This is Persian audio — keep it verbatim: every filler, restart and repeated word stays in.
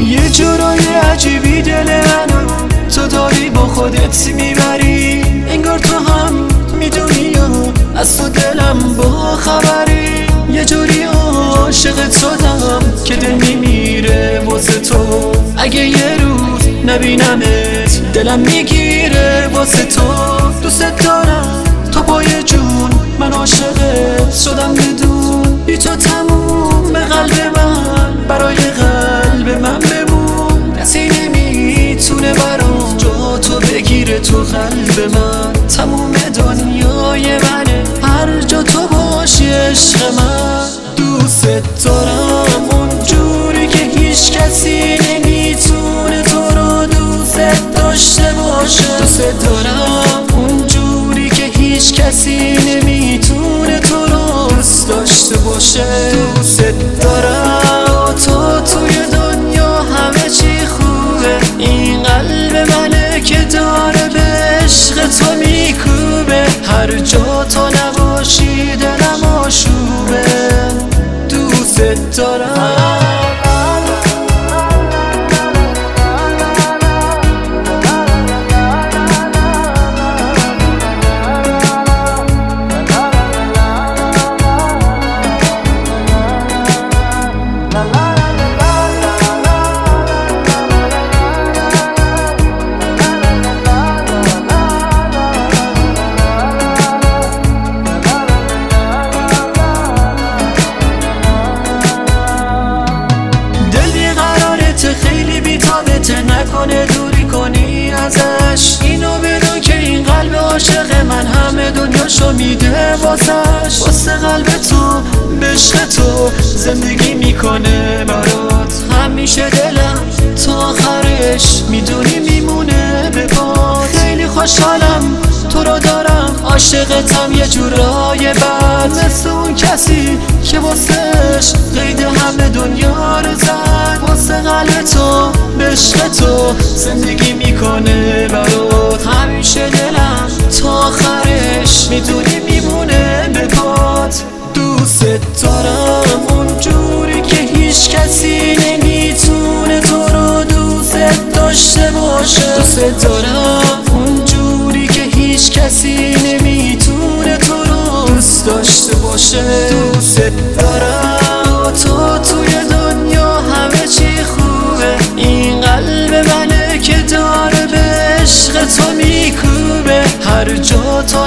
یه جورای عجیبی دل منو تو داری با خودت میبری، انگار تو هم میدونی یا از تو دلم با خبری. یه جوری عاشقت شدم که دل میمیره واسه تو، اگه یه روز نبینمت دلم میگیره واسه تو. دوست دارم تو پای جون، من عاشقت شدم بدون، بی تو تموم قلب من، برای قلب من بمون. کسی نمیتونه برام جا تو بگیره تو قلب من، تموم دنیای منه هر جا تو باشی عشق من. دوست دارم اونجوری که هیچ کسی نمیتونه تو رو دوست داشته باشه. دوست دارم اونجوری که هیچ کسی نمیتونه تو رو دوست داشته باشه. دوست دارم تو توی دنیا همه چی خوبه، این قلب منه که داره به عشق تو میکوبه، هر جا تو نباشی دلم آشوبه. دوست دارم خیلی بی‌تابته، نکنه دوری کنی ازش. اینو بدون که این قلب عاشق من همه دنیاشو میده واسش. واسه قلب تو به عشق تو زندگی میکنه برات، همیشه دلم تا آخرش میدونی میمونه به پات. خیلی خوشحالم تو رو دارم، عاشقتم یه جورای بد، مثل اون کسی که واسش قید همه دنیا رو زد. واسه قلب تو به عشق تو زندگی میکنه برات، همیشه دلم تا آخرش میدونی میمونه به پات. دوست دارم اونجوری که هیچ کسی نمیتونه تو رو دوست داشته باشه. دوست دارم اونجوری که هیچ کسی نمیتونه تو رو دوست داشته باشه. دوست دارم تو توی دنیا همه چی خوبه، این قلب منه که داره به عشق تو میکوبه، هر جا تو